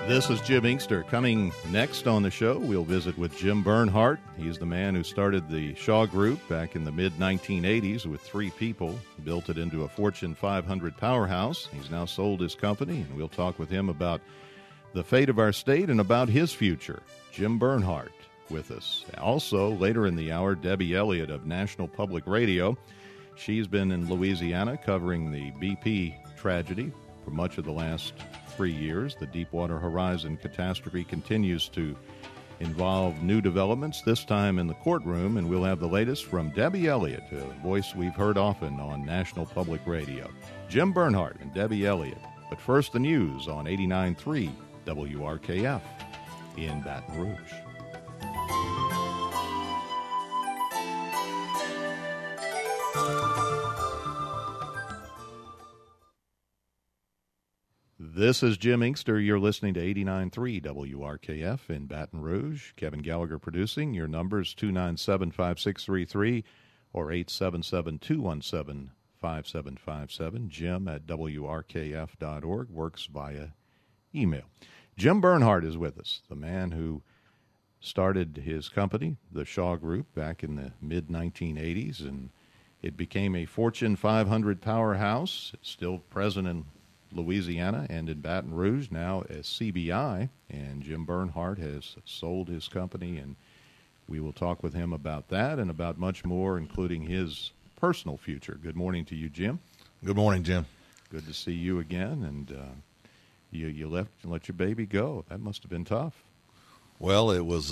This is Jim Inkster. Coming next on the show, we'll visit with Jim Bernhardt. He's the man who started the Shaw Group back in the mid-1980s with 3 people, built it into a Fortune 500 powerhouse. He's now sold his company, and we'll talk with him about the fate of our state and about his future. Jim Bernhardt with us. Also, later in the hour, Debbie Elliott of National Public Radio. She's been in Louisiana covering the BP tragedy for much of the last 3 years. The Deepwater Horizon catastrophe continues to involve new developments, this time in the courtroom, and we'll have the latest from Debbie Elliott, a voice we've heard often on National Public Radio. Jim Bernhardt and Debbie Elliott. But first, the news on 89.3 WRKF in Baton Rouge. This is Jim Inkster. You're listening to 89.3 WRKF in Baton Rouge. Kevin Gallagher producing. Your number is 297-5633 or 877-217-5757. Jim at WRKF.org works via email. Jim Bernhardt is with us, the man who started his company, the Shaw Group, back in the mid-1980s, and it became a Fortune 500 powerhouse. It's still present in Louisiana and in Baton Rouge, now as CBI, and Jim Bernhardt has sold his company, and we will talk with him about that and about much more, including his personal future. Good morning to you, Jim. Good morning, Jim. Good to see you again, and you left and let your baby go. That must have been tough. Well, it was.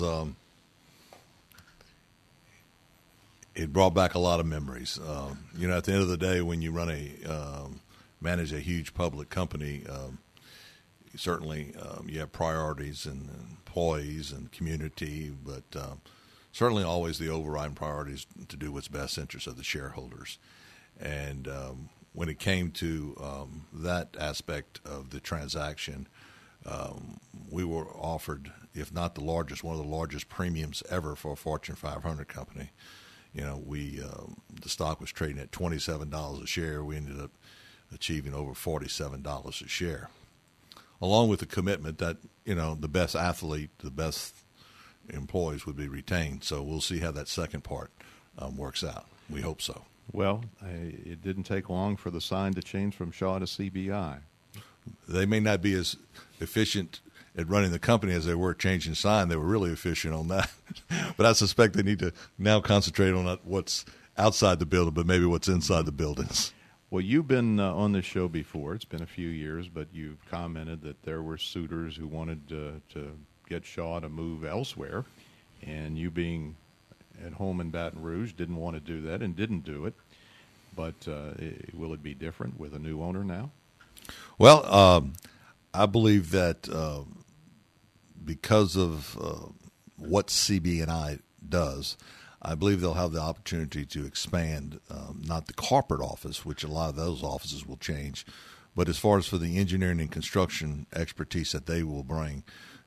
It brought back a lot of memories. At the end of the day, when you manage a huge public company, certainly you have priorities and employees and community, but certainly always the overriding priority is to do what's best interest of the shareholders. And when it came to that aspect of the transaction, we were offered, if not the largest, one of the largest premiums ever for a Fortune 500 company. The stock was trading at $27 a share. We ended up achieving over $47 a share, along with the commitment that, the best athlete, the best employees would be retained. So we'll see how that second part works out. We hope so. Well, it didn't take long for the sign to change from Shaw to CBI. They may not be as efficient at running the company as they were changing sign. They were really efficient on that. But I suspect they need to now concentrate on what's outside the building, but maybe what's inside the buildings. Well, you've been on this show before. It's been a few years, but you've commented that there were suitors who wanted to get Shaw to move elsewhere, and you being at home in Baton Rouge didn't want to do that and didn't do it. But will it be different with a new owner now? Well, I believe that because of what CB&I does, I believe they'll have the opportunity to expand, not the corporate office, which a lot of those offices will change, but as far as for the engineering and construction expertise that they will bring,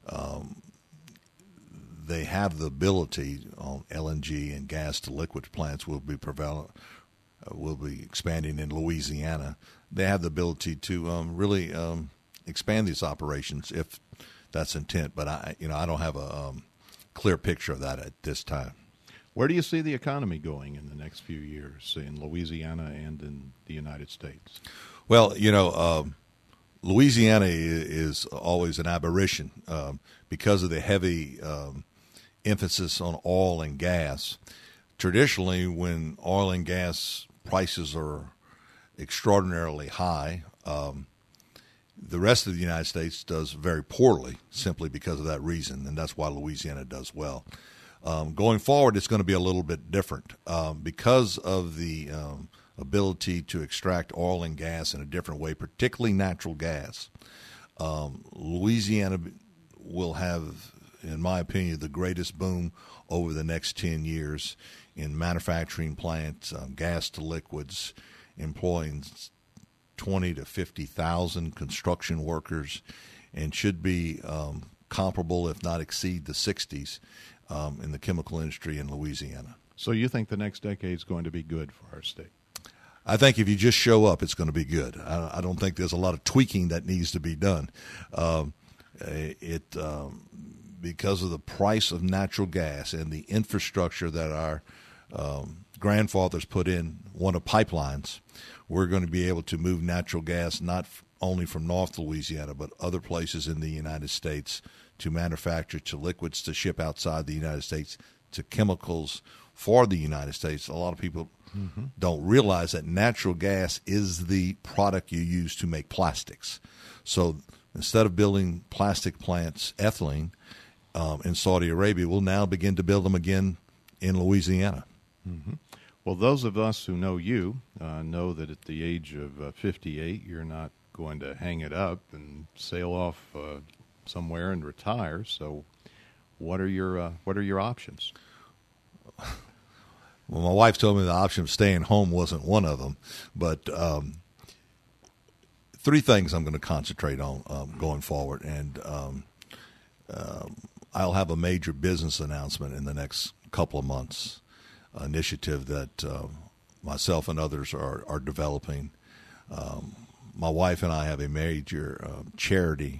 they have the ability on LNG and gas to liquid plants will be expanding in Louisiana. They have the ability to really expand these operations if that's intent, but I don't have a clear picture of that at this time. Where do you see the economy going in the next few years in Louisiana and in the United States? Well, Louisiana is always an aberration because of the heavy emphasis on oil and gas. Traditionally, when oil and gas prices are extraordinarily high, the rest of the United States does very poorly simply because of that reason, and that's why Louisiana does well. Going forward, it's going to be a little bit different because of the ability to extract oil and gas in a different way, particularly natural gas. Louisiana will have, in my opinion, the greatest boom over the next 10 years in manufacturing plants, gas to liquids, employing 20 to 50,000 construction workers, and should be comparable, if not exceed, the 60s in the chemical industry in Louisiana. So you think the next decade is going to be good for our state? I think if you just show up, it's going to be good. I don't think there's a lot of tweaking that needs to be done. Because of the price of natural gas and the infrastructure that our grandfathers put in one of pipelines, we're going to be able to move natural gas not only from North Louisiana but other places in the United States to manufacture, to liquids to ship outside the United States, to chemicals for the United States. A lot of people don't realize that natural gas is the product you use to make plastics. So instead of building plastic plants, ethylene, in Saudi Arabia, we'll now begin to build them again in Louisiana. Mm-hmm. Well, those of us who know you know that at the age of 58, you're not going to hang it up and sail off somewhere and retire. So, what are your options? Well, my wife told me the option of staying home wasn't one of them, but three things I'm going to concentrate on going forward, and I'll have a major business announcement in the next couple of months, an initiative that myself and others are developing. My wife and I have a major charity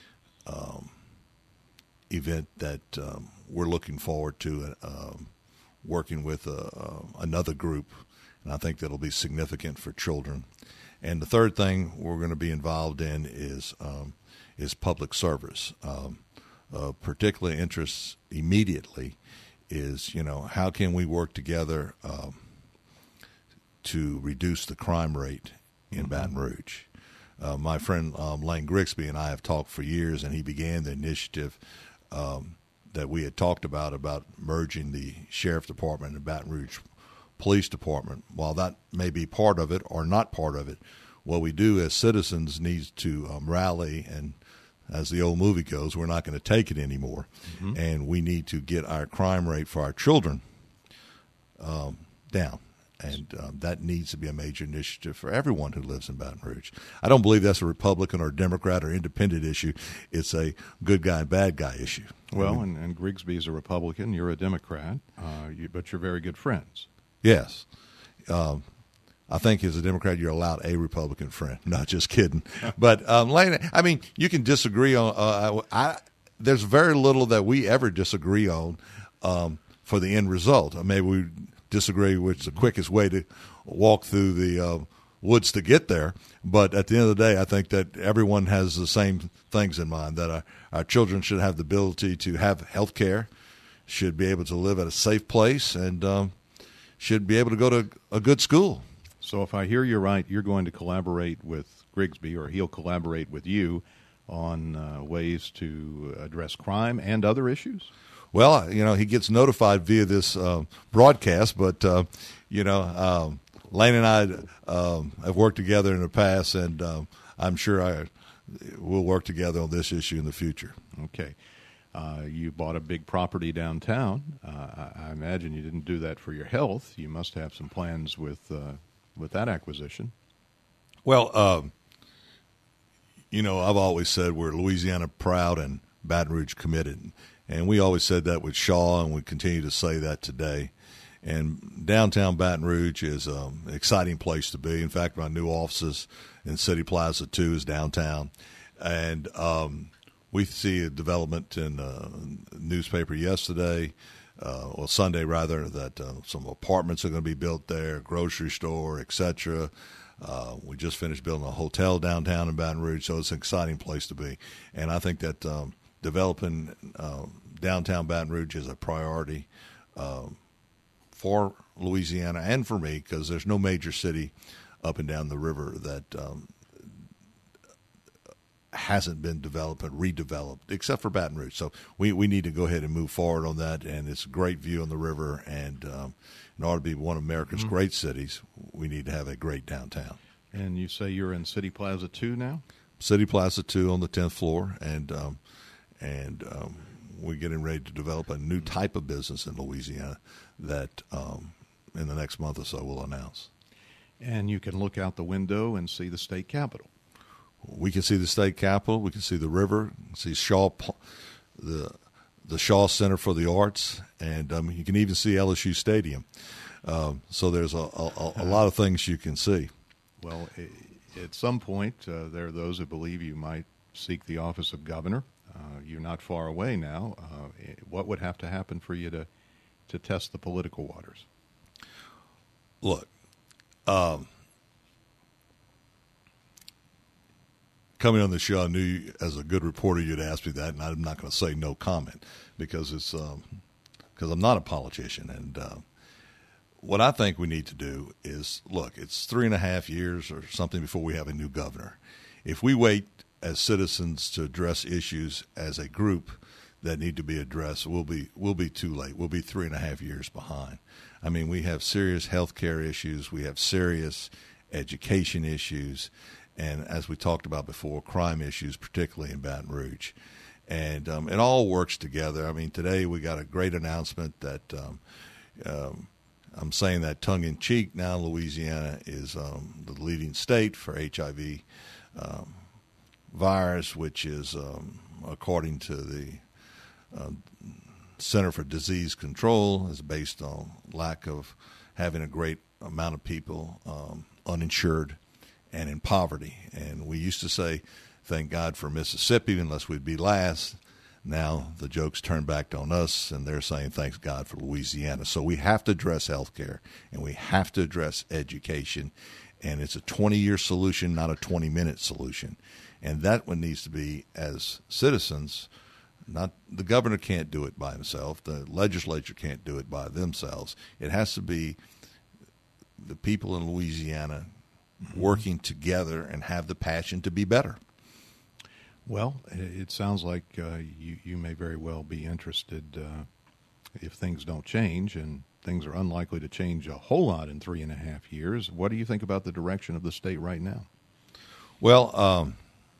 event that we're looking forward to working with another group, and I think that'll be significant for children. And the third thing we're going to be involved in is public service. Particularly interest immediately is, how can we work together to reduce the crime rate in Baton Rouge? My friend Lane Grigsby and I have talked for years, and he began the initiative that we had talked about merging the Sheriff Department and Baton Rouge Police Department. While that may be part of it or not part of it, what we do as citizens needs to rally, and as the old movie goes, we're not going to take it anymore. Mm-hmm. And we need to get our crime rate for our children down. And that needs to be a major initiative for everyone who lives in Baton Rouge. I don't believe that's a Republican or Democrat or independent issue. It's a good guy and bad guy issue. Well, and Grigsby's a Republican. You're a Democrat, but you're very good friends. Yes. I think as a Democrat, you're allowed a Republican friend. Not just kidding. But, Lane, I mean, you can disagree on there's very little that we ever disagree on for the end result. Maybe we disagree which is the quickest way to walk through the woods to get there. But at the end of the day, I think that everyone has the same things in mind, that our children should have the ability to have health care, should be able to live at a safe place, and should be able to go to a good school. So if I hear you right, you're going to collaborate with Grigsby, or he'll collaborate with you on ways to address crime and other issues? Well, he gets notified via this broadcast, but, Lane and I have worked together in the past, and I'm sure we'll work together on this issue in the future. Okay. You bought a big property downtown. I imagine you didn't do that for your health. You must have some plans with that acquisition. Well, I've always said we're Louisiana proud and Baton Rouge committed. And we always said that with Shaw, and we continue to say that today. And downtown Baton Rouge is an exciting place to be. In fact, my new offices in City Plaza 2 is downtown. And we see a development in the newspaper yesterday, or Sunday rather, that some apartments are going to be built there, grocery store, etc. We just finished building a hotel downtown in Baton Rouge, so it's an exciting place to be. And I think that developing downtown Baton Rouge is a priority for Louisiana and for me, because there's no major city up and down the river that hasn't been developed and redeveloped, except for Baton Rouge. So we need to go ahead and move forward on that, and it's a great view on the river, and in order to be one of America's great cities, we need to have a great downtown. And you say you're in City Plaza 2 now? City Plaza 2 on the 10th floor, and we're getting ready to develop a new type of business in Louisiana that in the next month or so we'll announce. And you can look out the window and see the state capitol. We can see the state capitol. We can see the river. See Shaw, the Shaw Center for the Arts, and you can even see LSU Stadium. So there's a lot of things you can see. Well, at some point, there are those who believe you might seek the office of governor. You're not far away now. What would have to happen for you to test the political waters? Look, coming on the show, I knew as a good reporter you'd ask me that, and I'm not going to say no comment because I'm not a politician. And what I think we need to do is, look, it's 3.5 years or something before we have a new governor. If we wait as citizens to address issues as a group that need to be addressed, we'll be too late. We'll be 3.5 years behind. I mean, we have serious health care issues. We have serious education issues. And as we talked about before, crime issues, particularly in Baton Rouge. And it all works together. I mean, today we got a great announcement that I'm saying that tongue-in-cheek now. Louisiana is the leading state for HIV virus, which is, according to the Center for Disease Control, is based on lack of having a great amount of people uninsured and in poverty. And we used to say, thank God for Mississippi, unless we'd be last. Now the joke's turned back on us, and they're saying thanks God for Louisiana. So we have to address health care, and we have to address education. And it's a 20-year solution, not a 20-minute solution. And that one needs to be, as citizens, not the governor can't do it by himself. The legislature can't do it by themselves. It has to be the people in Louisiana working together and have the passion to be better. Well, it sounds like you may very well be interested if things don't change, and things are unlikely to change a whole lot in 3.5 years. What do you think about the direction of the state right now? Well,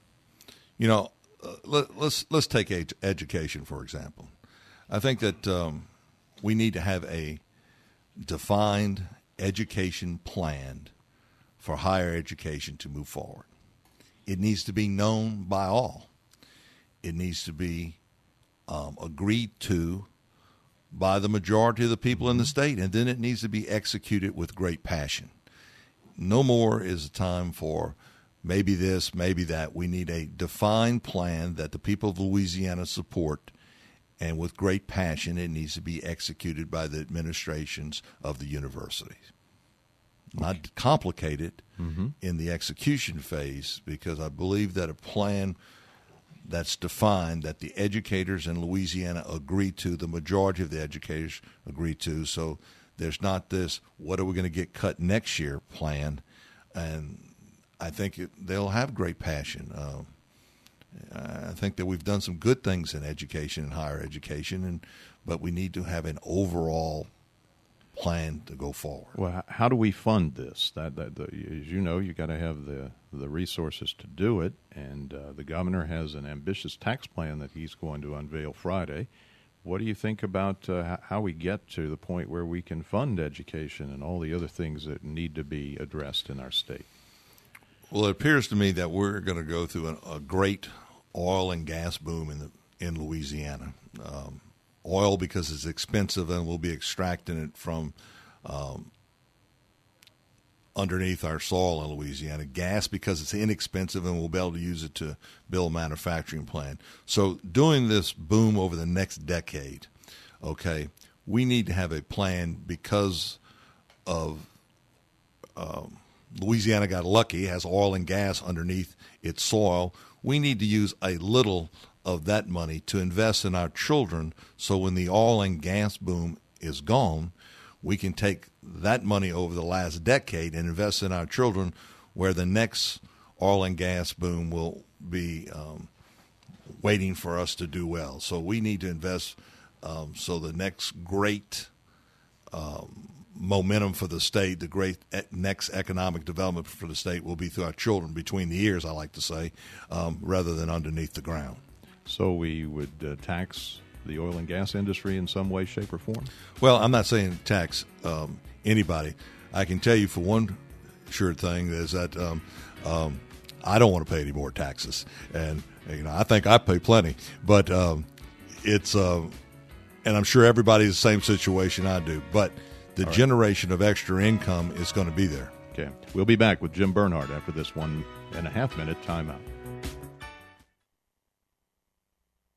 let's take education, for example. I think that we need to have a defined education plan for higher education to move forward. It needs to be known by all. It needs to be agreed to by the majority of the people in the state, and then it needs to be executed with great passion. No more is the time for maybe this, maybe that. We need a defined plan that the people of Louisiana support, and with great passion, it needs to be executed by the administrations of the universities. Not complicated in the execution phase, because I believe that a plan that's defined, that the educators in Louisiana agree to, the majority of the educators agree to, so there's not this, what are we going to get cut next year plan, and I think they'll have great passion. I think that we've done some good things in education and higher education, but we need to have an overall plan to go forward. Well, how do we fund this? As you know, you got to have the resources to do it, and the governor has an ambitious tax plan that he's going to unveil Friday. What do you think about how we get to the point where we can fund education and all the other things that need to be addressed in our state? Well, it appears to me that we're going to go through a great oil and gas boom in Louisiana. Oil because it's expensive, and we'll be extracting it from underneath our soil in Louisiana. Gas because it's inexpensive, and we'll be able to use it to build a manufacturing plant. So doing this boom over the next decade, okay, we need to have a plan because of Louisiana got lucky, has oil and gas underneath its soil. We need to use a little of that money to invest in our children, so when the oil and gas boom is gone, we can take that money over the last decade and invest in our children, where the next oil and gas boom will be waiting for us to do well. So we need to invest so the next great momentum for the state, the great next economic development for the state will be through our children, between the ears, I like to say, rather than underneath the ground. So we would tax the oil and gas industry in some way, shape, or form? Well, I'm not saying tax anybody. I can tell you for one sure thing is that I don't want to pay any more taxes, and I think I pay plenty. But it's and I'm sure everybody's the same situation I do. But the generation of extra income is going to be there. Okay, we'll be back with Jim Bernhardt after this 1.5 minute timeout.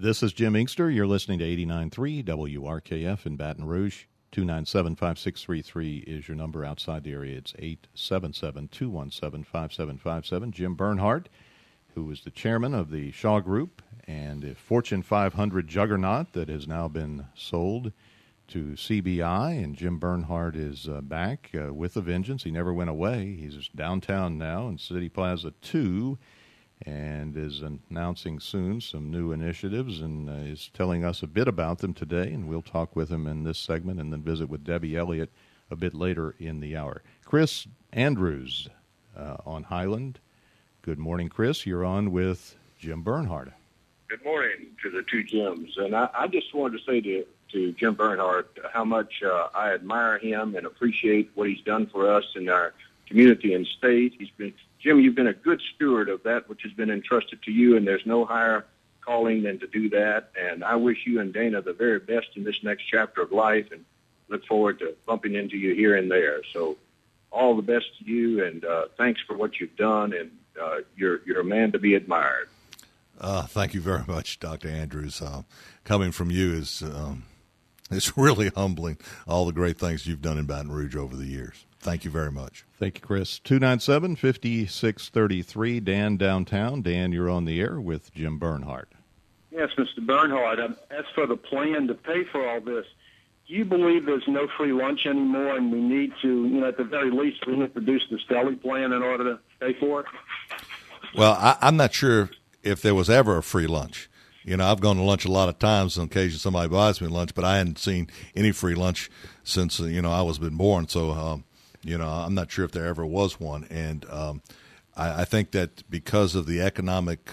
This is Jim Inkster. You're listening to 89.3 WRKF in Baton Rouge. 297-5633 is your number outside the area. It's 877-217-5757. Jim Bernhardt, who is the chairman of the Shaw Group and a Fortune 500 juggernaut that has now been sold to CBI. And Jim Bernhardt is back with a vengeance. He never went away. He's downtown now in City Plaza 2 and is announcing soon some new initiatives and is telling us a bit about them today. And we'll talk with him in this segment and then visit with Debbie Elliott a bit later in the hour. Chris Andrews on Highland. Good morning, Chris. You're on with Jim Bernhardt. Good morning to the two Jims. And I just wanted to say to Jim Bernhardt how much I admire him and appreciate what he's done for us in our community and state. Jim, you've been a good steward of that which has been entrusted to you, and there's no higher calling than to do that. And I wish you and Dana the very best in this next chapter of life and look forward to bumping into you here and there. So all the best to you, and thanks for what you've done, and you're a man to be admired. Thank you very much, Dr. Andrews. Coming from you is it's really humbling, all the great things you've done in Baton Rouge over the years. Thank you very much. Thank you, Chris. 297-5633, Dan downtown. Dan, you're on the air with Jim Bernhardt. Yes, Mr. Bernhardt. As for the plan to pay for all this, do you believe there's no free lunch anymore and we need to, at the very least, we need to produce the Stelly plan in order to pay for it? Well, I'm not sure if there was ever a free lunch. I've gone to lunch a lot of times. On occasion, somebody buys me lunch, but I hadn't seen any free lunch since, I was been born. So, I'm not sure if there ever was one. And I think that because of the economic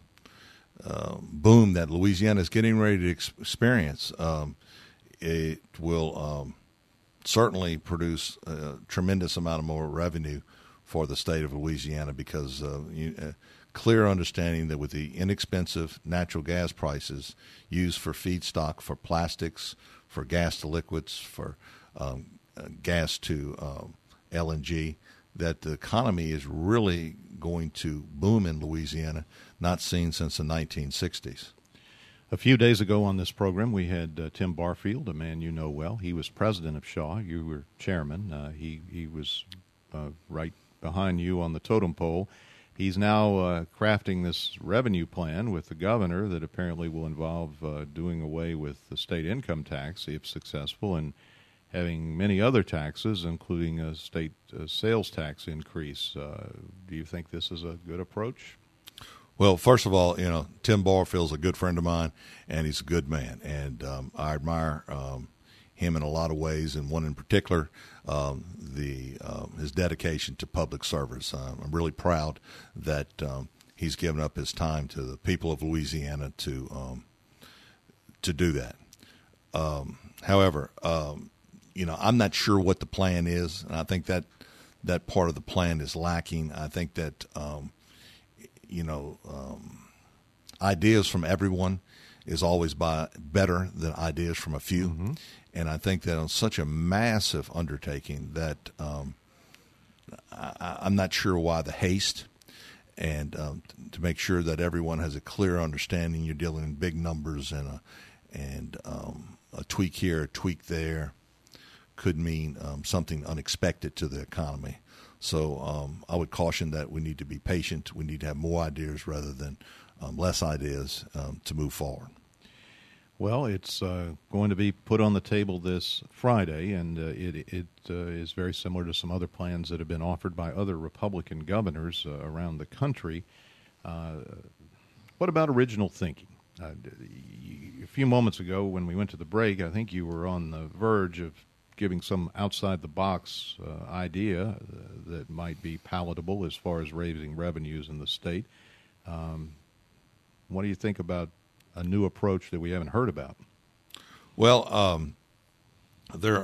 boom that Louisiana is getting ready to experience, it will certainly produce a tremendous amount of more revenue for the state of Louisiana because clear understanding that with the inexpensive natural gas prices used for feedstock, for plastics, for gas to liquids, for gas to LNG, that the economy is really going to boom in Louisiana, not seen since the 1960s. A few days ago on this program, we had Tim Barfield, a man you know well. He was president of Shaw. You were chairman. He was right behind you on the totem pole. He's now crafting this revenue plan with the governor that apparently will involve doing away with the state income tax, if successful, and having many other taxes, including a state sales tax increase. Do you think this is a good approach? Well, first of all, Tim Barfield's a good friend of mine, and he's a good man, and I admire him in a lot of ways, and one in particular, his dedication to public service. I'm really proud that he's given up his time to the people of Louisiana to do that. However, I'm not sure what the plan is, and I think that part of the plan is lacking. I think that ideas from everyone is always better than ideas from a few. Mm-hmm. And I think that on such a massive undertaking that I'm not sure why the haste, and to make sure that everyone has a clear understanding. You're dealing in big numbers, and a tweak here, a tweak there could mean something unexpected to the economy. So I would caution that we need to be patient. We need to have more ideas rather than less ideas to move forward. Well, it's going to be put on the table this Friday, and it is very similar to some other plans that have been offered by other Republican governors around the country. What about original thinking? A few moments ago when we went to the break, I think you were on the verge of giving some outside-the-box idea that might be palatable as far as raising revenues in the state. What do you think about a new approach that we haven't heard about? Well, there's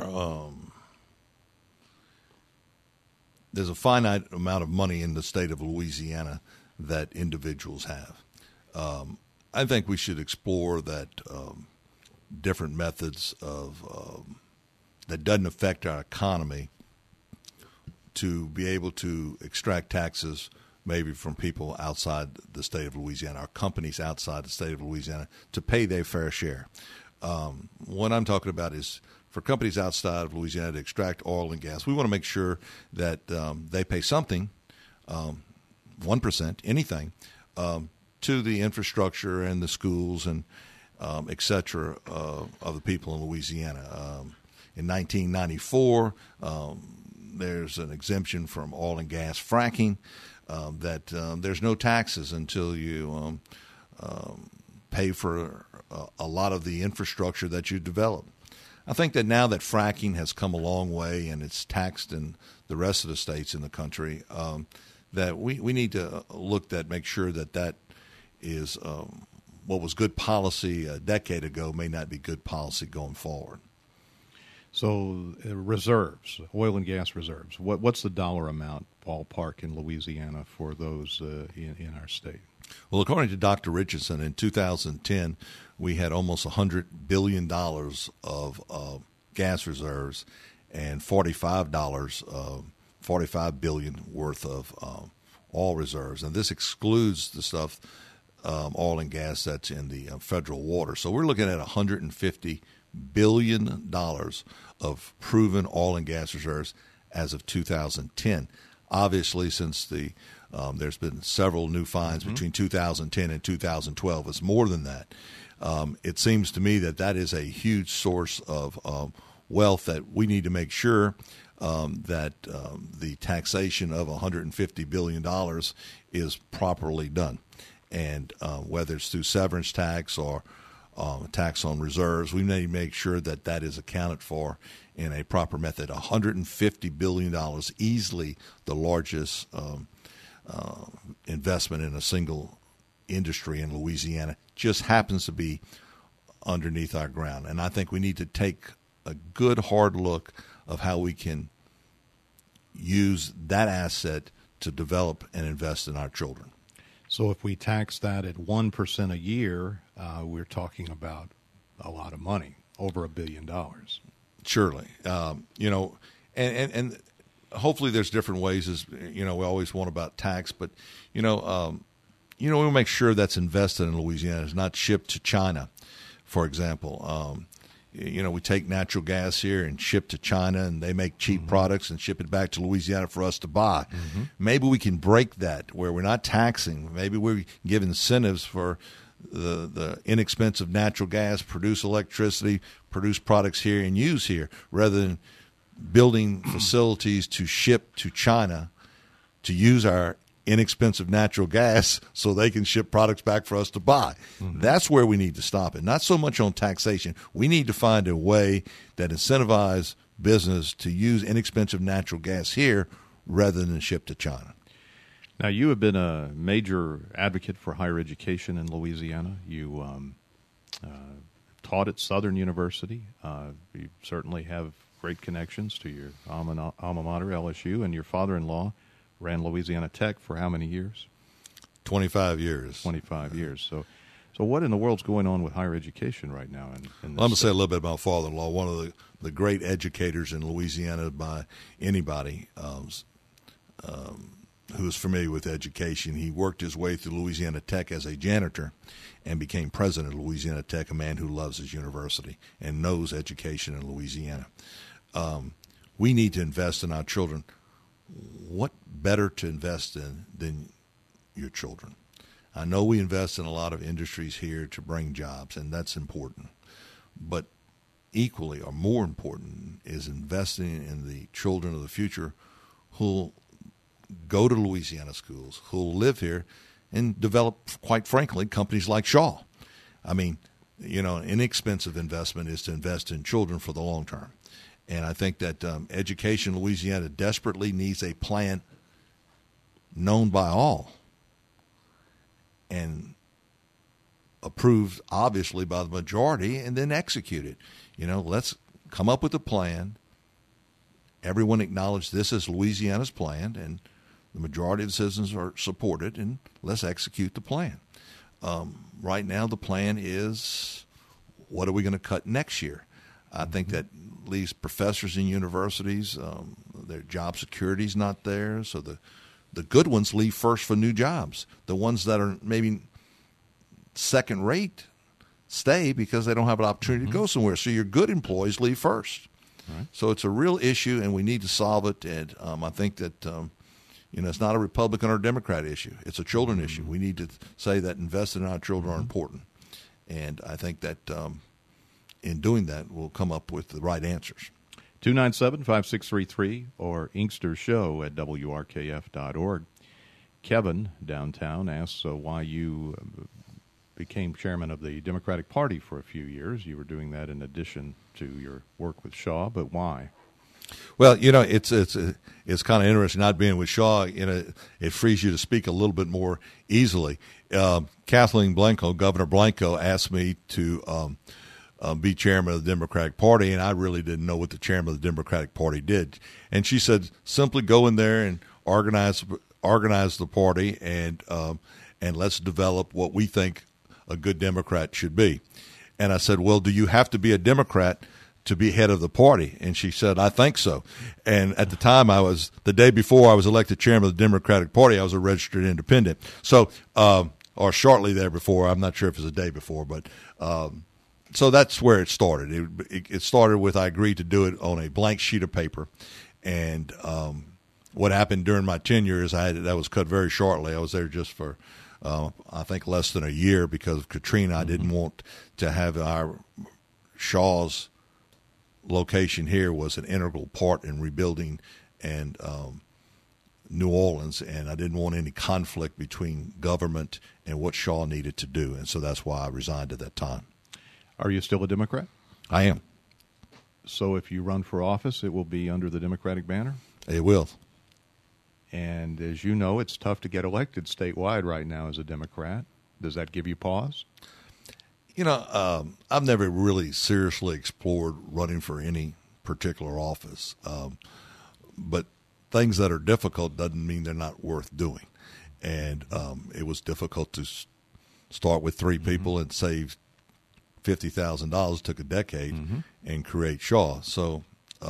a finite amount of money in the state of Louisiana that individuals have. I think we should explore that different methods of that doesn't affect our economy to be able to extract taxes maybe from people outside the state of Louisiana, or companies outside the state of Louisiana, to pay their fair share. What I'm talking about is for companies outside of Louisiana to extract oil and gas. We want to make sure that they pay something, 1%, anything, to the infrastructure and the schools and et cetera, of the people in Louisiana. In 1994, there's an exemption from oil and gas fracking, that there's no taxes until you pay for a lot of the infrastructure that you develop. I think that now that fracking has come a long way and it's taxed in the rest of the states in the country, that we need to look at, make sure that that is what was good policy a decade ago may not be good policy going forward. So reserves, oil and gas reserves, what's the dollar amount, ballpark, in Louisiana for those in our state? Well, according to Dr. Richardson, in 2010, we had almost $100 billion of gas reserves and $45 billion worth of oil reserves. And this excludes the stuff, oil and gas, that's in the federal water. So we're looking at $150 billion of proven oil and gas reserves as of 2010. Obviously, since there's been several new finds between 2010 and 2012, it's more than that. It seems to me that is a huge source of wealth that we need to make sure that the taxation of $150 billion is properly done. And whether it's through severance tax or tax on reserves, we need to make sure that is accounted for in a proper method. $150 billion, easily the largest investment in a single industry in Louisiana, just happens to be underneath our ground. And I think we need to take a good hard look of how we can use that asset to develop and invest in our children. So if we tax that at 1% a year, we're talking about a lot of money, over $1 billion. Surely. And hopefully there's different ways, as we always want about tax, but we'll make sure that's invested in Louisiana. It's not shipped to China, for example. We take natural gas here and ship to China, and they make cheap products and ship it back to Louisiana for us to buy. Maybe we can break that where we're not taxing. Maybe we give incentives for the inexpensive natural gas, produce electricity, produce products here and use here, rather than building facilities to ship to China to use our inexpensive natural gas so they can ship products back for us to buy. That's where we need to stop it. Not so much on taxation. We need to find a way that incentivizes business to use inexpensive natural gas here rather than ship to China. Now, you have been a major advocate for higher education in Louisiana. You taught at Southern University. You certainly have great connections to your alma mater, LSU, and your father-in-law ran Louisiana Tech for how many years? 25 years. 25 years. So what in the world's going on with higher education right now? I'm going to say a little bit about father-in-law. One of the great educators in Louisiana by anybody who is familiar with education. He worked his way through Louisiana Tech as a janitor and became president of Louisiana Tech, a man who loves his university and knows education in Louisiana. We need to invest in our children. What better to invest in than your children? I know we invest in a lot of industries here to bring jobs, and that's important. But equally or more important is investing in the children of the future who'll go to Louisiana schools, who'll live here and develop, quite frankly, companies like Shaw. I mean, an inexpensive investment is to invest in children for the long term. And I think that education in Louisiana desperately needs a plan known by all and approved, obviously, by the majority, and then executed. Let's come up with a plan. Everyone acknowledge this is Louisiana's plan, and the majority of the citizens are supported, and let's execute the plan. Right now, the plan is, what are we going to cut next year? I think that leaves professors in universities, their job security is not there, so the the good ones leave first for new jobs. The ones that are maybe second rate stay because they don't have an opportunity to go somewhere. So your good employees leave first. Right. So it's a real issue, and we need to solve it. And I think that it's not a Republican or Democrat issue. It's a children issue. We need to say that investing in our children are important. And I think that in doing that, we'll come up with the right answers. 297-5633 or inkstershow@wrkf.org. Kevin downtown asks why you became chairman of the Democratic Party for a few years. You were doing that in addition to your work with Shaw, but why? Well, it's kind of interesting not being with Shaw. It frees you to speak a little bit more easily. Kathleen Blanco, Governor Blanco, asked me to be chairman of the Democratic Party, and I really didn't know what the chairman of the Democratic Party did. And she said, simply go in there and organize the party, and let's develop what we think a good Democrat should be. And I said, well, do you have to be a Democrat to be head of the party? And she said, I think so. And at the time, the day before I was elected chairman of the Democratic Party, I was a registered independent. So, or shortly there before, I'm not sure if it was a day before, but so that's where it started. It started with I agreed to do it on a blank sheet of paper. And what happened during my tenure is that was cut very shortly. I was there just for, I think, less than a year because of Katrina. I didn't want to have our Shaw's location here was an integral part in rebuilding and New Orleans, and I didn't want any conflict between government and what Shaw needed to do. And so that's why I resigned at that time. Are you still a Democrat? I am. So if you run for office, it will be under the Democratic banner? It will. And as you know, it's tough to get elected statewide right now as a Democrat. Does that give you pause? I've never really seriously explored running for any particular office. But things that are difficult doesn't mean they're not worth doing. And it was difficult to start with three people and save $50,000, took a decade, and create Shaw. So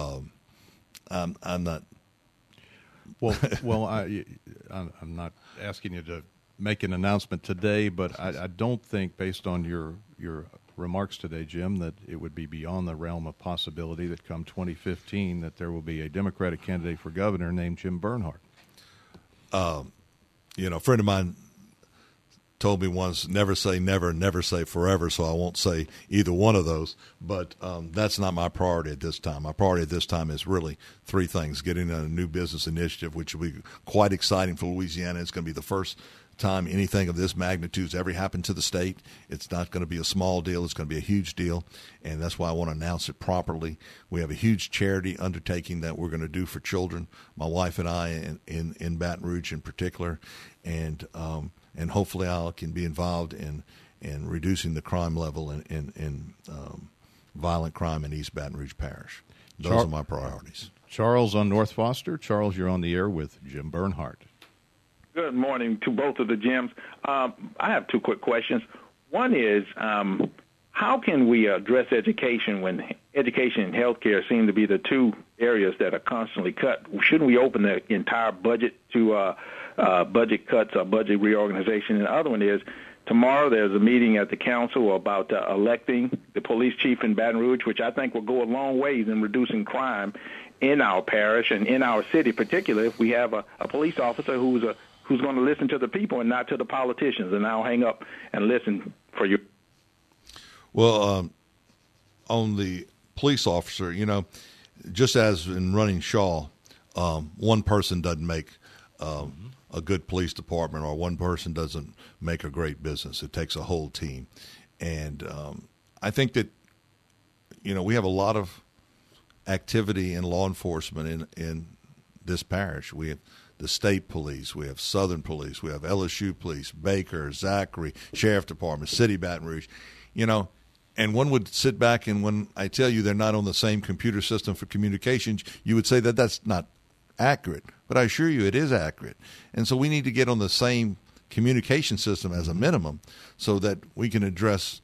I'm not. Well, I'm not asking you to make an announcement today, but I don't think, based on your remarks today, Jim, that it would be beyond the realm of possibility that come 2015 that there will be a Democratic candidate for governor named Jim Bernhardt. A friend of mine told me once, never say never, never say forever, so I won't say either one of those. But that's not my priority at this time. My priority at this time is really three things: getting a new business initiative, which will be quite exciting for Louisiana. It's going to be the first time anything of this magnitude has ever happened to the state. It's not going to be a small deal. It's going to be a huge deal, and that's why I want to announce it properly. We have a huge charity undertaking that we're going to do for children, my wife and I, in Baton Rouge in particular, and hopefully I can be involved in reducing the crime level in violent crime in East Baton Rouge Parish. Those are my priorities. Charles on North Foster. Charles, you're on the air with Jim Bernhardt. Good morning to both of the Jims. I have two quick questions. One is, how can we address education when education and healthcare seem to be the two areas that are constantly cut? Shouldn't we open the entire budget to budget cuts or budget reorganization? And the other one is, tomorrow there's a meeting at the council about electing the police chief in Baton Rouge, which I think will go a long ways in reducing crime in our parish and in our city, particularly if we have a police officer who's going to listen to the people and not to the politicians. And I'll hang up and listen for you. Well, on the police officer, just as in running Shaw, one person doesn't make a good police department, or one person doesn't make a great business. It takes a whole team. And I think that, we have a lot of activity in law enforcement in this parish. We have the state police, we have Southern police, we have LSU police, Baker, Zachary, Sheriff Department, City Baton Rouge, and one would sit back and when I tell you they're not on the same computer system for communications, you would say that that's not accurate. But I assure you it is accurate. And so we need to get on the same communication system as a minimum so that we can address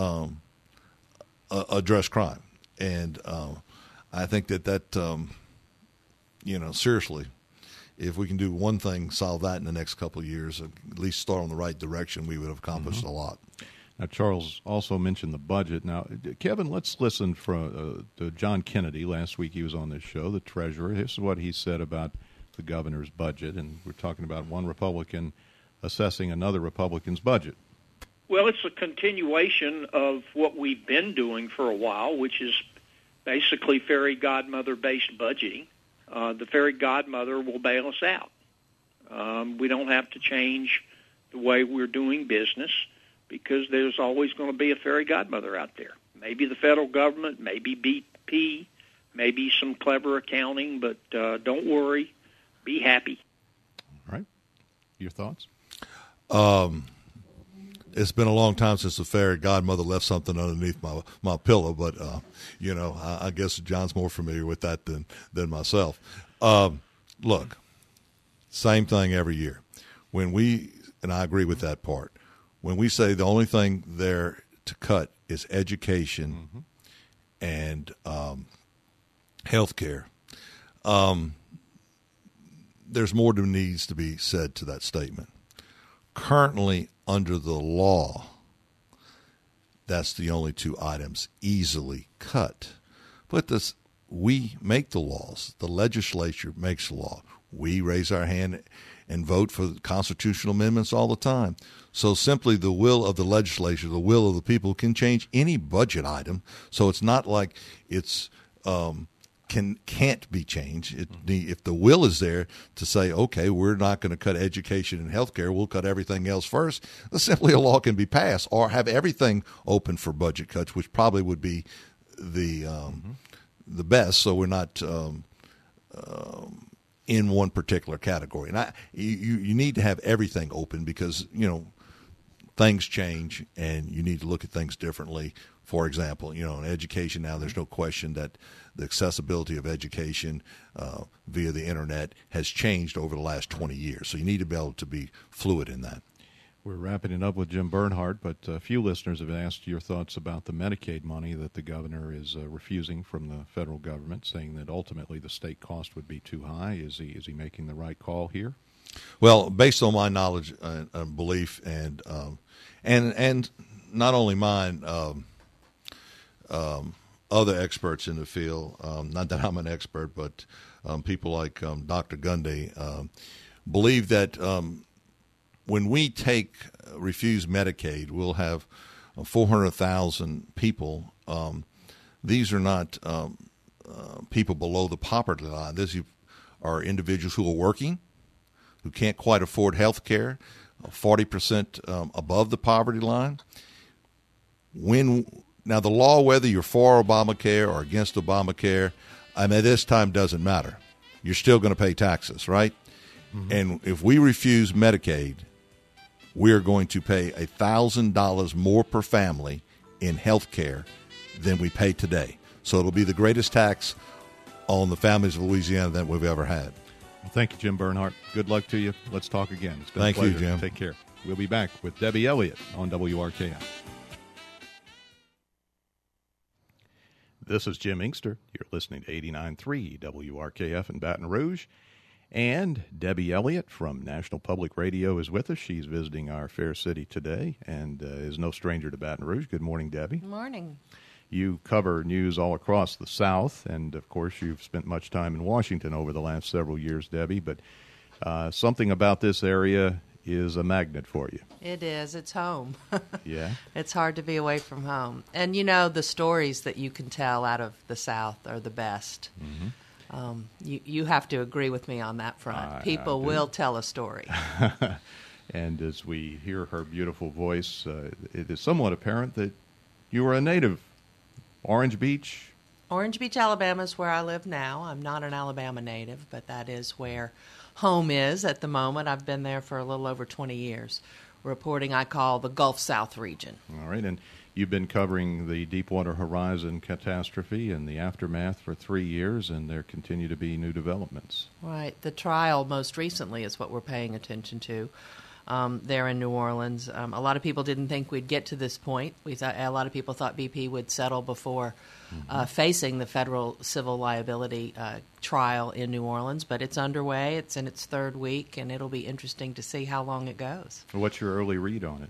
crime. And I think that seriously, if we can do one thing, solve that in the next couple of years, at least start on the right direction, we would have accomplished a lot. Now, Charles also mentioned the budget. Now, Kevin, let's listen to John Kennedy. Last week he was on this show, the treasurer. This is what he said about the governor's budget, and we're talking about one Republican assessing another Republican's budget. Well, it's a continuation of what we've been doing for a while, which is basically fairy godmother-based budgeting. The fairy godmother will bail us out. We don't have to change the way we're doing business because there's always going to be a fairy godmother out there. Maybe the federal government, maybe BP, maybe some clever accounting, but don't worry. Be happy. All right. Your thoughts? It's been a long time since the fairy godmother left something underneath my pillow, but, I guess John's more familiar with that than myself. Look, same thing every year. And I agree with that part, when we say the only thing there to cut is education and health care, there's more that needs to be said to that statement. Currently, under the law, that's the only two items easily cut. But we make the laws. The legislature makes the law. We raise our hand and vote for constitutional amendments all the time. So simply the will of the legislature, the will of the people, can change any budget item. So it's not like it's can't be changed. If the will is there to say, okay, we're not going to cut education and health care, we'll cut everything else first, simply a law can be passed, or have everything open for budget cuts, which probably would be the best, so we're not in one particular category. And you need to have everything open because, things change and you need to look at things differently. For example, in education now, there's no question that the accessibility of education via the Internet has changed over the last 20 years. So you need to be able to be fluid in that. We're wrapping it up with Jim Bernhardt, but a few listeners have asked your thoughts about the Medicaid money that the governor is refusing from the federal government, saying that ultimately the state cost would be too high. Is he making the right call here? Well, based on my knowledge and belief, and not only mine, other experts in the field, not that I'm an expert, but people like Dr. Gundy, believe that when we refuse Medicaid, we'll have 400,000 people. These are not people below the poverty line. These are individuals who are working, who can't quite afford health care, 40% above the poverty line. Now, the law, whether you're for Obamacare or against Obamacare, at this time doesn't matter. You're still going to pay taxes, right? Mm-hmm. And if we refuse Medicaid, we're going to pay $1,000 more per family in health care than we pay today. So it'll be the greatest tax on the families of Louisiana that we've ever had. Well, thank you, Jim Bernhardt. Good luck to you. Let's talk again. It's been Thank a pleasure. you, Jim. Take care. We'll be back with Debbie Elliott on WRKF. This is Jim Inkster. You're listening to 89.3 WRKF in Baton Rouge. And Debbie Elliott from National Public Radio is with us. She's visiting our fair city today and is no stranger to Baton Rouge. Good morning, Debbie. Good morning. You cover news all across the South, and, of course, you've spent much time in Washington over the last several years, Debbie. But something about this area is a magnet for you. It is. It's home. Yeah. It's hard to be away from home. And, the stories that you can tell out of the South are the best. Mm-hmm. You have to agree with me on that front. People will tell a story. And as we hear her beautiful voice, it is somewhat apparent that you are a native. Orange Beach? Orange Beach, Alabama is where I live now. I'm not an Alabama native, but that is where home is at the moment. I've been there for a little over 20 years, reporting I call the Gulf South region. All right, and you've been covering the Deepwater Horizon catastrophe and the aftermath for 3 years, and there continue to be new developments. Right. The trial most recently is what we're paying attention to. there in New Orleans. A lot of people didn't think we'd get to this point. A lot of people thought BP would settle before facing the federal civil liability trial in New Orleans, but it's underway. It's in its third week, and it'll be interesting to see how long it goes. What's your early read on it?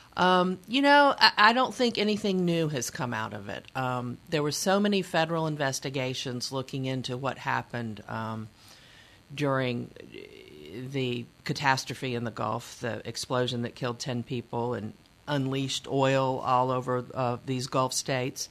I don't think anything new has come out of it. There were so many federal investigations looking into what happened during the catastrophe in the Gulf, the explosion that killed 10 people and unleashed oil all over these Gulf states.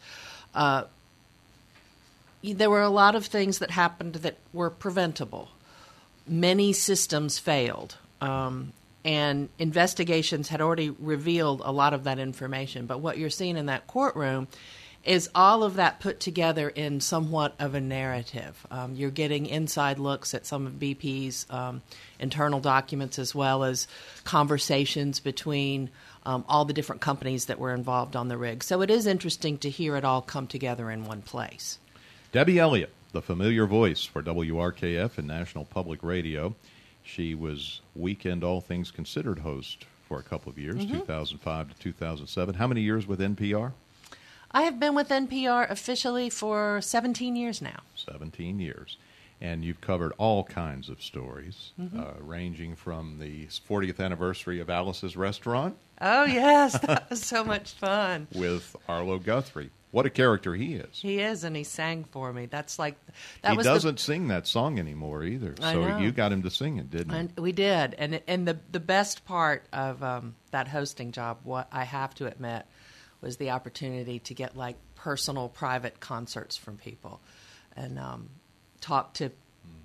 There were a lot of things that happened that were preventable. Many systems failed. And investigations had already revealed a lot of that information. But what you're seeing in that courtroom is all of that put together in somewhat of a narrative. You're getting inside looks at some of BP's internal documents, as well as conversations between all the different companies that were involved on the rig. So it is interesting to hear it all come together in one place. Debbie Elliott, the familiar voice for WRKF and National Public Radio. She was Weekend All Things Considered host for a couple of years, 2005 to 2007. How many years with NPR? I have been with NPR officially for 17 years now. 17 years. And you've covered all kinds of stories, ranging from the 40th anniversary of Alice's Restaurant. Oh, yes. That was so much fun. With Arlo Guthrie. What a character he is. He is, and he sang for me. He doesn't sing that song anymore either. So you got him to sing it, didn't you? And we did. And the best part of that hosting job, what I have to admit, was the opportunity to get like personal, private concerts from people, and talk to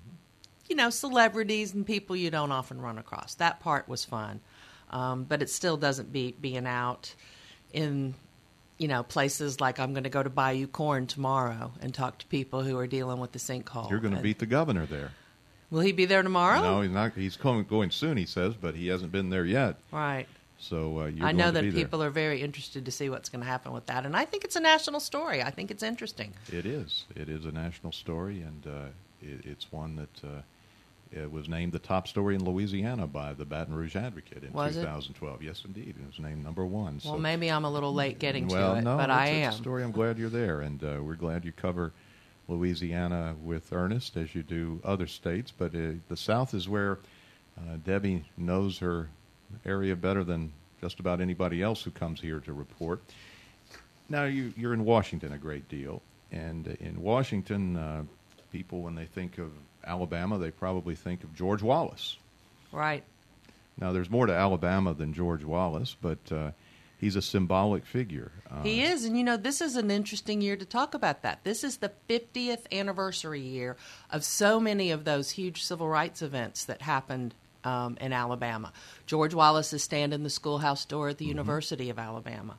celebrities and people you don't often run across. That part was fun, but it still doesn't beat being out in places like I'm going to go to Bayou Corn tomorrow and talk to people who are dealing with the sinkhole. You're going to beat the governor there. Will he be there tomorrow? No, he's not. He's going soon, he says, but he hasn't been there yet. Right. So I know that people are very interested to see what's going to happen with that, and I think it's a national story. I think it's interesting. It is. It is a national story, and it's one that it was named the top story in Louisiana by the Baton Rouge Advocate in 2012. Yes, indeed. It was named number one. Well, maybe I'm a little late getting to it, no, but I am. It's a story. I'm glad you're there, and we're glad you cover Louisiana with earnest, as you do other states. But the South is where Debbie knows her area better than just about anybody else who comes here to report. Now, you're in Washington a great deal, and in Washington, people, when they think of Alabama, they probably think of George Wallace. Right. Now, there's more to Alabama than George Wallace, but he's a symbolic figure. He is, and this is an interesting year to talk about that. This is the 50th anniversary year of so many of those huge civil rights events that happened in Alabama. George Wallace's stand in the schoolhouse door at the University of Alabama.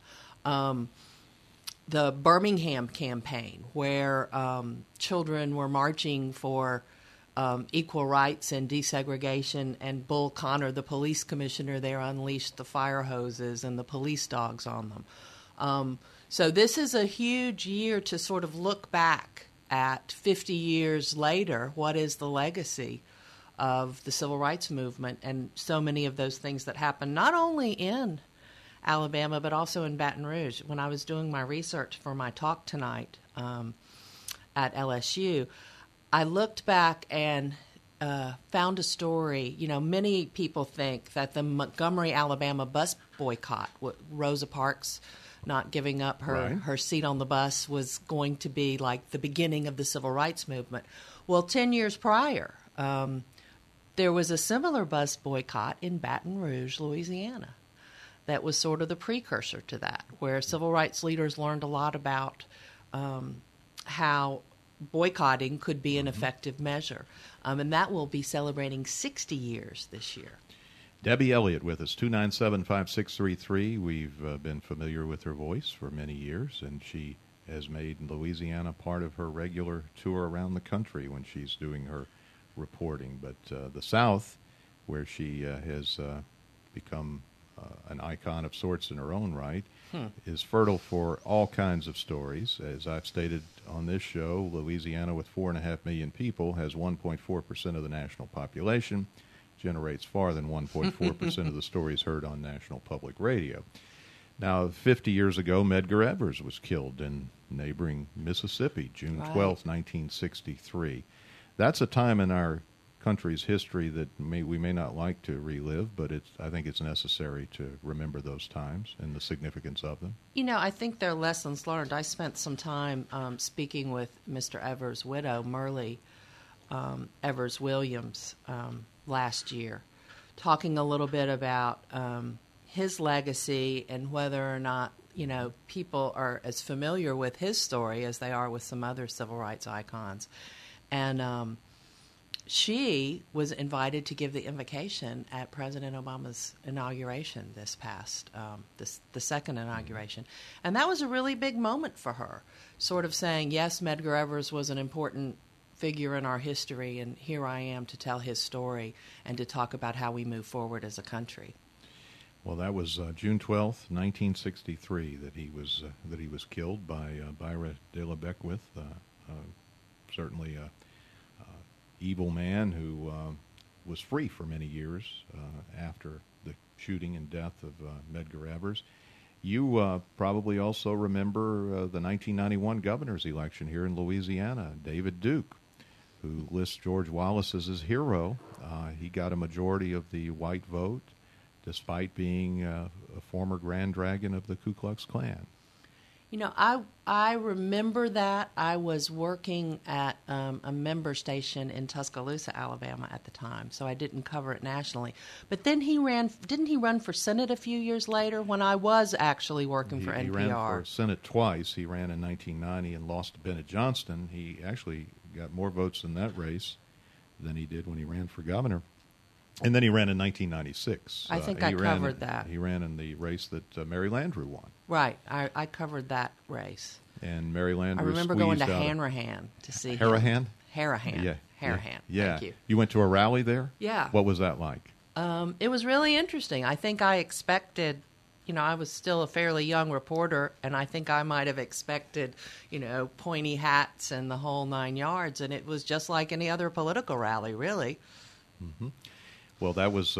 The Birmingham campaign, where children were marching for equal rights and desegregation, and Bull Connor, the police commissioner there, unleashed the fire hoses and the police dogs on them. So this is a huge year to sort of look back at 50 years later, what is the legacy of the civil rights movement and so many of those things that happened not only in Alabama but also in Baton Rouge. When I was doing my research for my talk tonight at LSU, I looked back and found a story. Many people think that the Montgomery, Alabama bus boycott, Rosa Parks not giving up her seat on the bus, was going to be like the beginning of the civil rights movement. Well, 10 years prior, there was a similar bus boycott in Baton Rouge, Louisiana. That was sort of the precursor to that, where civil rights leaders learned a lot about how boycotting could be an effective measure. And that will be celebrating 60 years this year. Debbie Elliott with us, 297-5633. We've been familiar with her voice for many years, and she has made Louisiana part of her regular tour around the country when she's doing her reporting. But the South, where she has become an icon of sorts in her own right, is fertile for all kinds of stories. As I've stated on this show, Louisiana, with 4.5 million people, has 1.4% of the national population. generates far than 1.4% of the stories heard on National Public Radio. Now, 50 years ago, Medgar Evers was killed in neighboring Mississippi, June 12th, 1963. That's a time in our country's history that we may not like to relive, but I think it's necessary to remember those times and the significance of them. You know, I think they're lessons learned. I spent some time speaking with Mr. Evers' widow, Merle Evers Williams, last year, talking a little bit about his legacy and whether or not, you know, people are as familiar with his story as they are with some other civil rights icons. And she was invited to give the invocation at President Obama's inauguration this past, the second inauguration. And that was a really big moment for her, sort of saying, yes, Medgar Evers was an important figure in our history, and here I am to tell his story and to talk about how we move forward as a country. Well, that was June 12th, 1963, that he was killed by Ira de la Beckwith, certainly a evil man who was free for many years after the shooting and death of Medgar Evers. You probably also remember the 1991 governor's election here in Louisiana. David Duke, who lists George Wallace as his hero, he got a majority of the white vote, despite being a former Grand Dragon of the Ku Klux Klan. You know, I remember that. I was working at a member station in Tuscaloosa, Alabama at the time, so I didn't cover it nationally. But then didn't he run for Senate a few years later when I was actually working for NPR? He ran for Senate twice. He ran in 1990 and lost to Bennett Johnston. He actually got more votes in that race than he did when he ran for governor. And then he ran in 1996. I think I covered that. He ran in the race that Mary Landrieu won. Right. I covered that race. And Mary Landrieu I remember going to Hanrahan to see Harahan? Harahan. Yeah. Harahan. Yeah. Thank you. You went to a rally there? Yeah. What was that like? It was really interesting. I think I expected, you know, I was still a fairly young reporter, and I think I might have expected, you know, pointy hats and the whole 9 yards, and it was just like any other political rally, really. Mm-hmm. Well, that was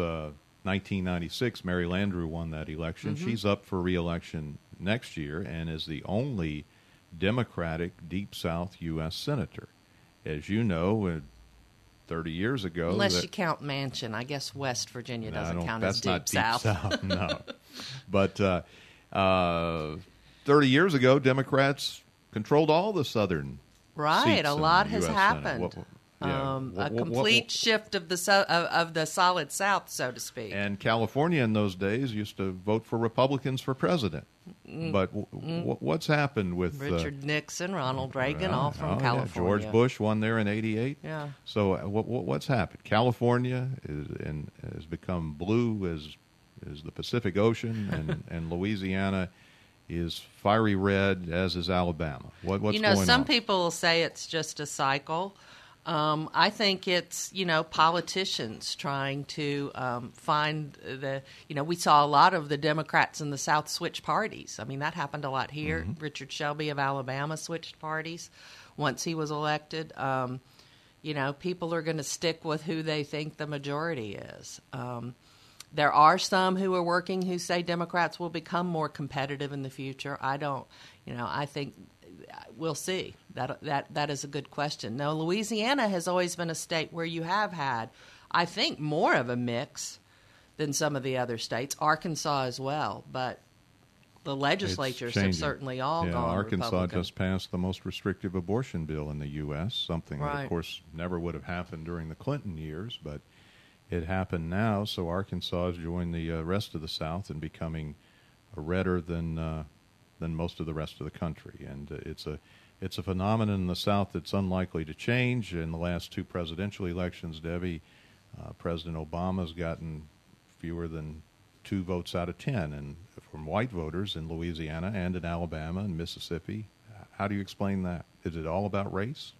1996. Mary Landrieu won that election. Mm-hmm. She's up for re-election next year and is the only Democratic Deep South U.S. Senator. As you know, 30 years ago... Unless you count Manchin. I guess West Virginia doesn't count as Deep South. That's not Deep South, no. But 30 years ago, Democrats controlled all the southern Right, a lot has US happened. Yeah. A complete shift of the solid South, so to speak. And California in those days used to vote for Republicans for president. But what's happened with Richard Nixon, Ronald Reagan, all from California? Yeah. George Bush won there in '88. Yeah. So what's happened? California has become blue as the Pacific Ocean, and Louisiana is fiery red, as is Alabama. What's going on? Some people will say it's just a cycle. I think it's, politicians trying to find we saw a lot of the Democrats in the South switch parties. I mean, that happened a lot here. Mm-hmm. Richard Shelby of Alabama switched parties once he was elected. People are going to stick with who they think the majority is. There are some who are working who say Democrats will become more competitive in the future. I don't, I think we'll see. That is a good question. Now, Louisiana has always been a state where you have had, I think, more of a mix than some of the other states. Arkansas as well, but the legislatures have certainly all gone Arkansas Republican. Just passed the most restrictive abortion bill in the U.S., something that, of course, never would have happened during the Clinton years, but it happened now. So Arkansas has joined the rest of the South in becoming redder than most of the rest of the country, and it's a phenomenon in the South that's unlikely to change. In the last two presidential elections, Debbie, President Obama's gotten fewer than 2 votes out of 10, and from white voters in Louisiana and in Alabama and Mississippi. How do you explain that? Is it all about race?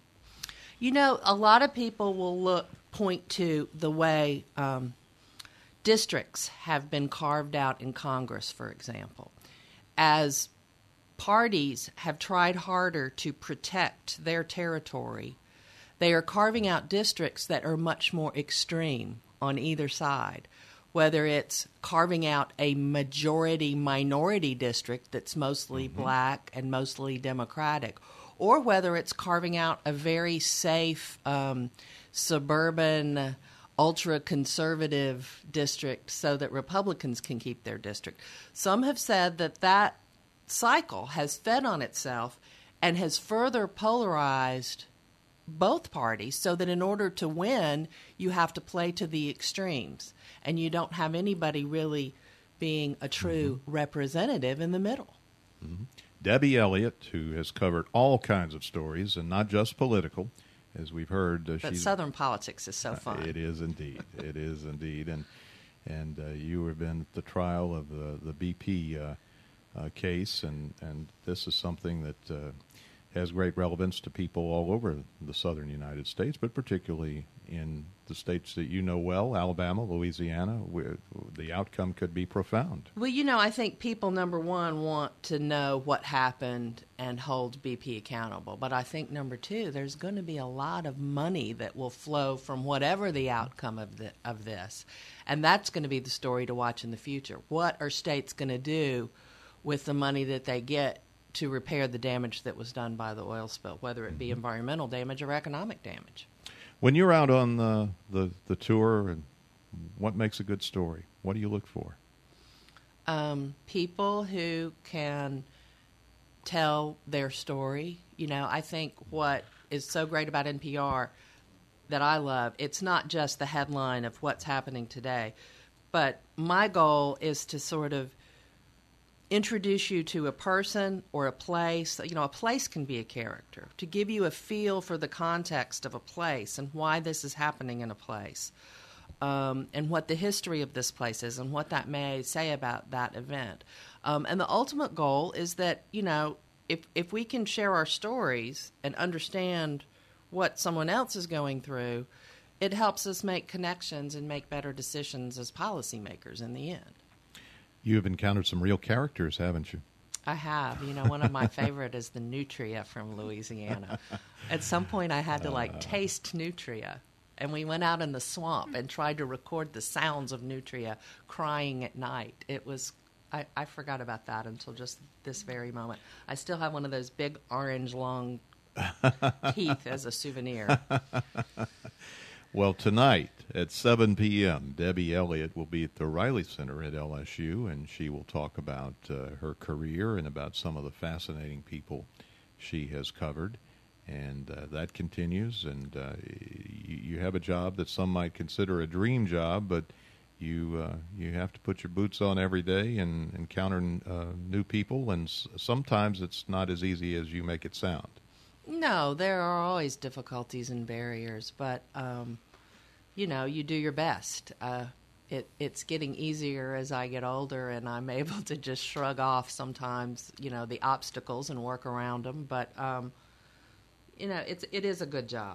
A lot of people will point to the way districts have been carved out in Congress, for example, as parties have tried harder to protect their territory. They are carving out districts that are much more extreme on either side, whether it's carving out a majority-minority district that's mostly black and mostly Democratic, or whether it's carving out a very safe suburban, ultra-conservative district so that Republicans can keep their district. Some have said that cycle has fed on itself and has further polarized both parties, so that in order to win, you have to play to the extremes, and you don't have anybody really being a true representative in the middle. Debbie Elliott, who has covered all kinds of stories, and not just political, as we've heard. But Southern politics is so fun. It is indeed. It is indeed. And you have been at the trial of the BP case, and this is something that has great relevance to people all over the southern United States, but particularly in the states that you know well, Alabama, Louisiana, where the outcome could be profound. Well, I think people, number one, want to know what happened and hold BP accountable. But I think, number two, there's going to be a lot of money that will flow from whatever the outcome of this. And that's going to be the story to watch in the future. What are states going to do with the money that they get to repair the damage that was done by the oil spill, whether it be environmental damage or economic damage? When you're out on the tour, and what makes a good story? What do you look for? People who can tell their story. I think what is so great about NPR that I love, it's not just the headline of what's happening today, but my goal is to sort of introduce you to a person or a place. A place can be a character, to give you a feel for the context of a place and why this is happening in a place, and what the history of this place is and what that may say about that event. And the ultimate goal is that, if we can share our stories and understand what someone else is going through, it helps us make connections and make better decisions as policymakers in the end. You have encountered some real characters, haven't you? I have. One of my favorite is the nutria from Louisiana. At some point, I had to taste nutria, and we went out in the swamp and tried to record the sounds of nutria crying at night. It was. I forgot about that until just this very moment. I still have one of those big orange long teeth as a souvenir. Well, tonight at 7 p.m., Debbie Elliott will be at the Riley Center at LSU, and she will talk about her career and about some of the fascinating people she has covered. And that continues, and you have a job that some might consider a dream job, but you have to put your boots on every day and encounter new people, and sometimes it's not as easy as you make it sound. No, there are always difficulties and barriers, but, you do your best. It's getting easier as I get older, and I'm able to just shrug off sometimes, the obstacles and work around them. But, it is a good job.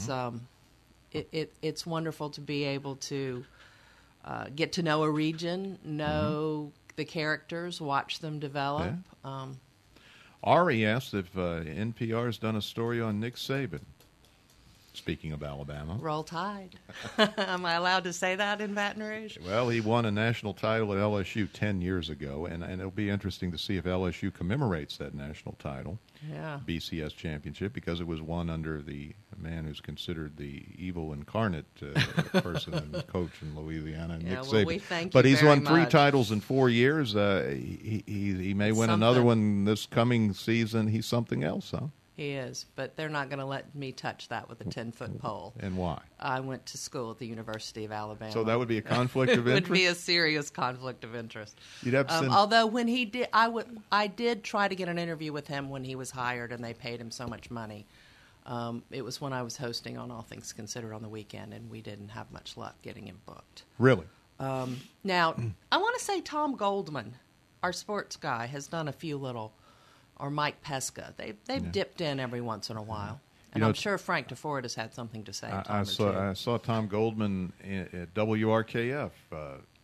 It's wonderful to be able to get to know a region, know the characters, watch them develop. Yeah. Ari asked if NPR's done a story on Nick Saban. Speaking of Alabama. Roll Tide. Am I allowed to say that in Baton Rouge? Well, he won a national title at LSU 10 years ago, and it'll be interesting to see if LSU commemorates that national title, BCS championship, because it was won under the man who's considered the evil incarnate person and coach in Louisiana, Nick Saban. We thank but you he's very won 3 much. titles in 4 years. He may win another one this coming season. He's something else, huh? He is, but they're not going to let me touch that with a 10-foot pole. And why? I went to school at the University of Alabama. So that would be a conflict of interest? It would be a serious conflict of interest. You'd have to send... Although when he did, I did try to get an interview with him when he was hired, and they paid him so much money. It was when I was hosting on All Things Considered on the weekend, and we didn't have much luck getting him booked. Really? Now, I want to say Tom Goldman, our sports guy, has done a few little... or Mike Pesca. They've dipped in every once in a while. And I'm sure Frank DeFord has had something to say. I saw Tom Goldman at WRKF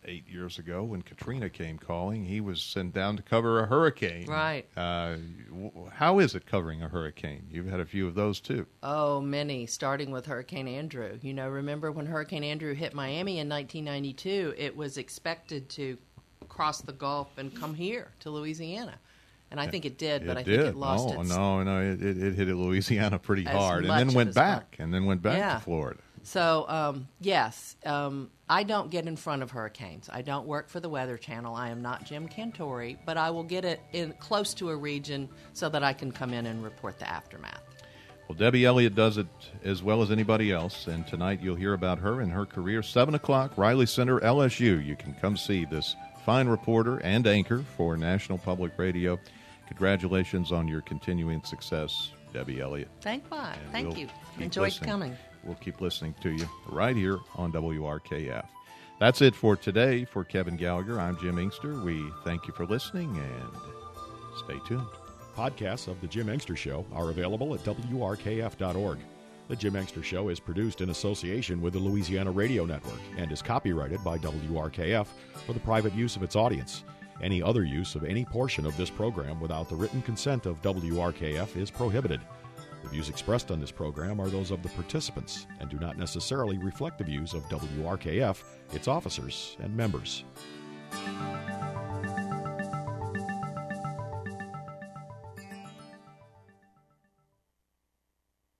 8 years ago when Katrina came calling. He was sent down to cover a hurricane. Right. How is it covering a hurricane? You've had a few of those, too. Oh, many, starting with Hurricane Andrew. You know, remember when Hurricane Andrew hit Miami in 1992, it was expected to cross the Gulf and come here to Louisiana. And I think it did, but I think it lost its... No, it hit Louisiana pretty As hard, and much then went as back, Yeah. to Florida. So, yes, I don't get in front of hurricanes. I don't work for the Weather Channel. I am not Jim Cantori, but I will get it in close to a region so that I can come in and report the aftermath. Well, Debbie Elliott does it as well as anybody else, and tonight you'll hear about her and her career. 7 o'clock, Riley Center, LSU. You can come see this fine reporter and anchor for National Public Radio. Congratulations on your continuing success, Debbie Elliott. Thank we'll you. keep Enjoyed listening. coming. We'll keep listening to you right here on WRKF. That's it for today. For Kevin Gallagher, I'm Jim Inkster. We thank you for listening and stay tuned. Podcasts of The Jim Inkster Show are available at WRKF.org. The Jim Inkster Show is produced in association with the Louisiana Radio Network and is copyrighted by WRKF for the private use of its audience. Any other use of any portion of this program without the written consent of WRKF is prohibited. The views expressed on this program are those of the participants and do not necessarily reflect the views of WRKF, its officers, and members.